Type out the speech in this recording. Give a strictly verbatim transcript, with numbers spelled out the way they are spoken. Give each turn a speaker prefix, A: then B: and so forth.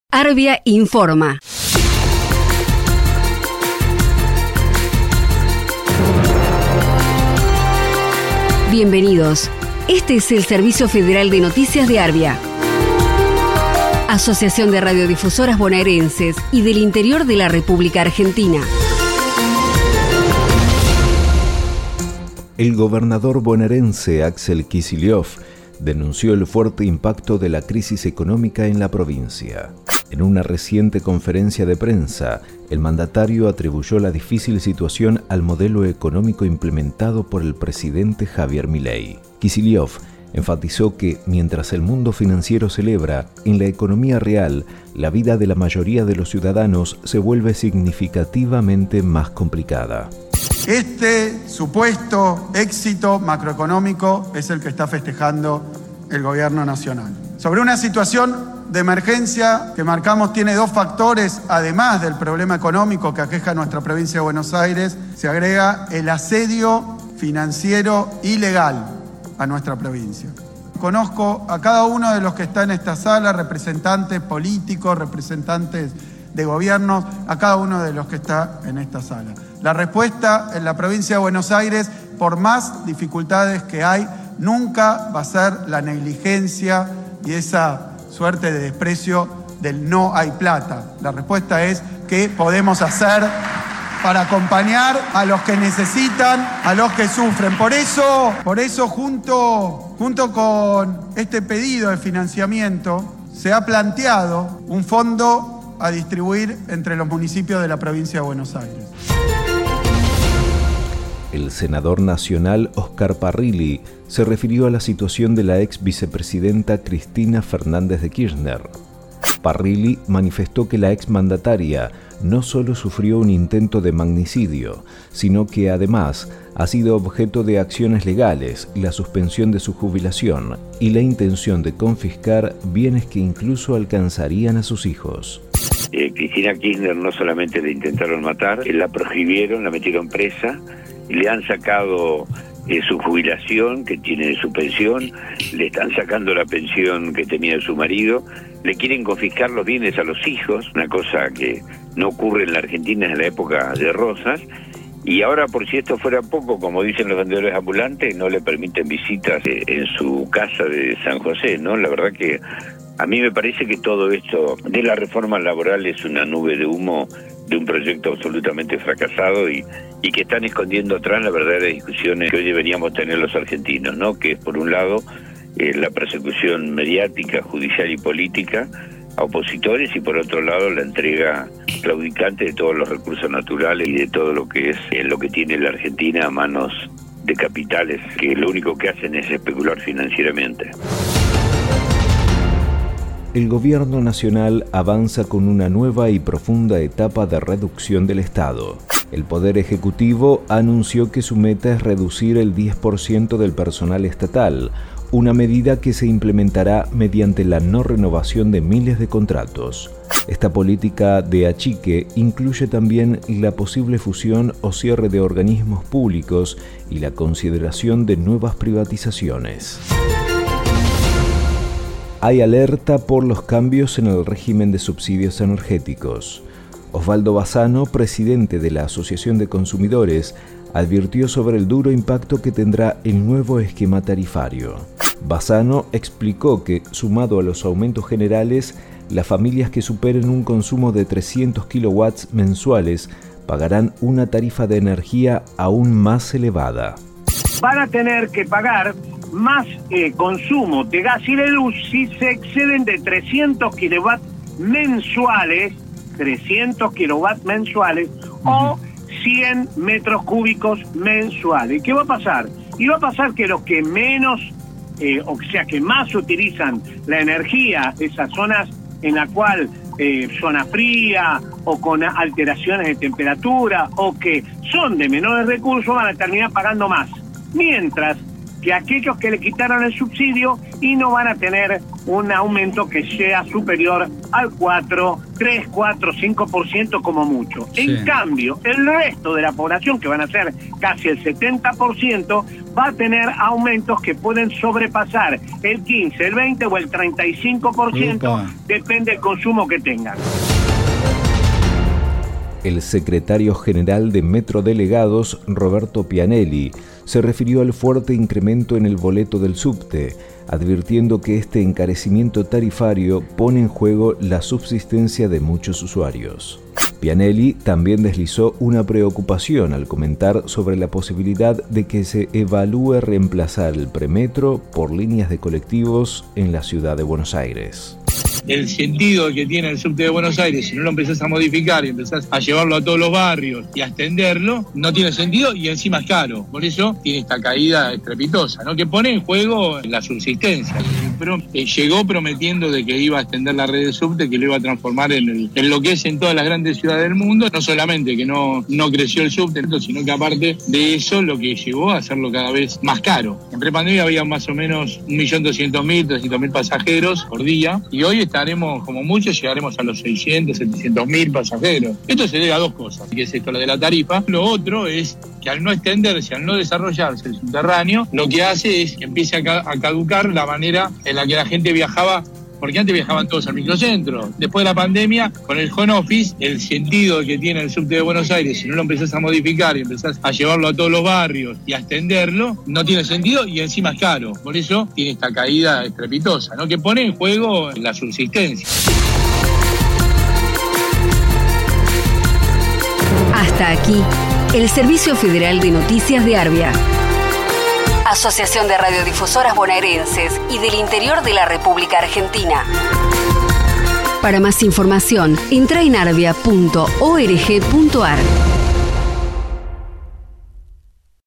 A: Arbia informa. Bienvenidos. Este es el Servicio Federal de Noticias de Arbia, Asociación de Radiodifusoras Bonaerenses y del Interior de la República Argentina.
B: El gobernador bonaerense Axel Kicillof denunció el fuerte impacto de la crisis económica en la provincia. En una reciente conferencia de prensa, el mandatario atribuyó la difícil situación al modelo económico implementado por el presidente Javier Milei. Kicillof enfatizó que, mientras el mundo financiero celebra, en la economía real, la vida de la mayoría de los ciudadanos se vuelve significativamente más complicada.
C: Este supuesto éxito macroeconómico es el que está festejando el gobierno nacional. Sobre una situación de emergencia que marcamos tiene dos factores, además del problema económico que aqueja a nuestra provincia de Buenos Aires, se agrega el asedio financiero ilegal a nuestra provincia. Conozco a cada uno de los que está en esta sala, representantes políticos, representantes de gobiernos, a cada uno de los que está en esta sala. La respuesta en la provincia de Buenos Aires, por más dificultades que hay, nunca va a ser la negligencia y esa suerte de desprecio del no hay plata. La respuesta es qué podemos hacer para acompañar a los que necesitan, a los que sufren. Por eso, por eso junto, junto con este pedido de financiamiento, se ha planteado un fondo a distribuir entre los municipios de la provincia de Buenos Aires.
B: El senador nacional Oscar Parrilli se refirió a la situación de la ex vicepresidenta Cristina Fernández de Kirchner. Parrilli manifestó que la exmandataria no solo sufrió un intento de magnicidio, sino que además ha sido objeto de acciones legales, la suspensión de su jubilación y la intención de confiscar bienes que incluso alcanzarían a sus hijos.
D: Eh, Cristina Kirchner no solamente la intentaron matar, la prohibieron, la metieron presa, le han sacado eh, su jubilación, que tiene su pensión, le están sacando la pensión que tenía de su marido, le quieren confiscar los bienes a los hijos, una cosa que no ocurre en la Argentina en la época de Rosas, y ahora, por si esto fuera poco, como dicen los vendedores ambulantes, no le permiten visitas eh, en su casa de San José, ¿no? La verdad que a mí me parece que todo esto de la reforma laboral es una nube de humo de un proyecto absolutamente fracasado y, y que están escondiendo atrás las verdaderas discusiones que hoy deberíamos tener los argentinos, ¿no? Que es, por un lado, eh, la persecución mediática, judicial y política a opositores y, por otro lado, la entrega claudicante de todos los recursos naturales y de todo lo que es eh, lo que tiene la Argentina a manos de capitales que lo único que hacen es especular financieramente.
B: El gobierno nacional avanza con una nueva y profunda etapa de reducción del Estado. El Poder Ejecutivo anunció que su meta es reducir el diez por ciento del personal estatal, una medida que se implementará mediante la no renovación de miles de contratos. Esta política de achique incluye también la posible fusión o cierre de organismos públicos y la consideración de nuevas privatizaciones. Hay alerta por los cambios en el régimen de subsidios energéticos. Osvaldo Bassano, presidente de la Asociación de Consumidores, advirtió sobre el duro impacto que tendrá el nuevo esquema tarifario. Bassano explicó que, sumado a los aumentos generales, las familias que superen un consumo de trescientos kilowatts mensuales pagarán una tarifa de energía aún más elevada.
E: Van a tener que pagar más eh, consumo de gas y de luz si se exceden de trescientos kilowatts mensuales, trescientos kilowatts mensuales uh-huh. o cien metros cúbicos mensuales. ¿Qué va a pasar? Y va a pasar que los que menos, eh, o sea, que más utilizan la energía, esas zonas en la cual eh, zona fría o con alteraciones de temperatura o que son de menores recursos, van a terminar pagando más. Mientras que aquellos que le quitaron el subsidio y no van a tener un aumento que sea superior al cuatro, tres, cuatro, cinco por ciento como mucho. Sí. En cambio, el resto de la población, que van a ser casi el setenta por ciento, va a tener aumentos que pueden sobrepasar el quince, el veinte o el treinta y cinco por ciento, Upa. Depende del consumo que tengan.
B: El secretario general de Metrodelegados, Roberto Pianelli, se refirió al fuerte incremento en el boleto del subte, advirtiendo que este encarecimiento tarifario pone en juego la subsistencia de muchos usuarios. Pianelli también deslizó una preocupación al comentar sobre la posibilidad de que se evalúe reemplazar el premetro por líneas de colectivos en la ciudad de Buenos Aires.
F: El sentido que tiene el subte de Buenos Aires, si no lo empezás a modificar y empezás a llevarlo a todos los barrios y a extenderlo, no tiene sentido y encima es caro. Por eso tiene esta caída estrepitosa, ¿no? Que pone en juego la subsistencia. Pero eh, llegó prometiendo de que iba a extender la red de subte, que lo iba a transformar en, el, en lo que es en todas las grandes ciudades del mundo. No solamente que no, no creció el subte, sino que aparte de eso lo que llevó a hacerlo cada vez más caro. En prepandemia había más o menos un millón doscientos mil, trescientos mil pasajeros por día y hoy estaremos, como mucho, llegaremos a los seiscientos, setecientos mil pasajeros. Esto se debe a dos cosas, que es esto, lo de la tarifa. Lo otro es que al no extenderse, al no desarrollarse el subterráneo, lo que hace es que empiece a, ca- a caducar la manera en la que la gente viajaba, porque antes viajaban todos al microcentro. Después de la pandemia, con el home office, el sentido que tiene el subte de Buenos Aires, si no lo empezás a modificar y empezás a llevarlo a todos los barrios y a extenderlo, no tiene sentido y encima es caro. Por eso tiene esta caída estrepitosa, ¿no? Que pone en juego la subsistencia.
A: Hasta aquí, el Servicio Federal de Noticias de Arbia. Asociación de Radiodifusoras Bonaerenses y del Interior de la República Argentina. Para más información, entra en arbia punto org punto ar.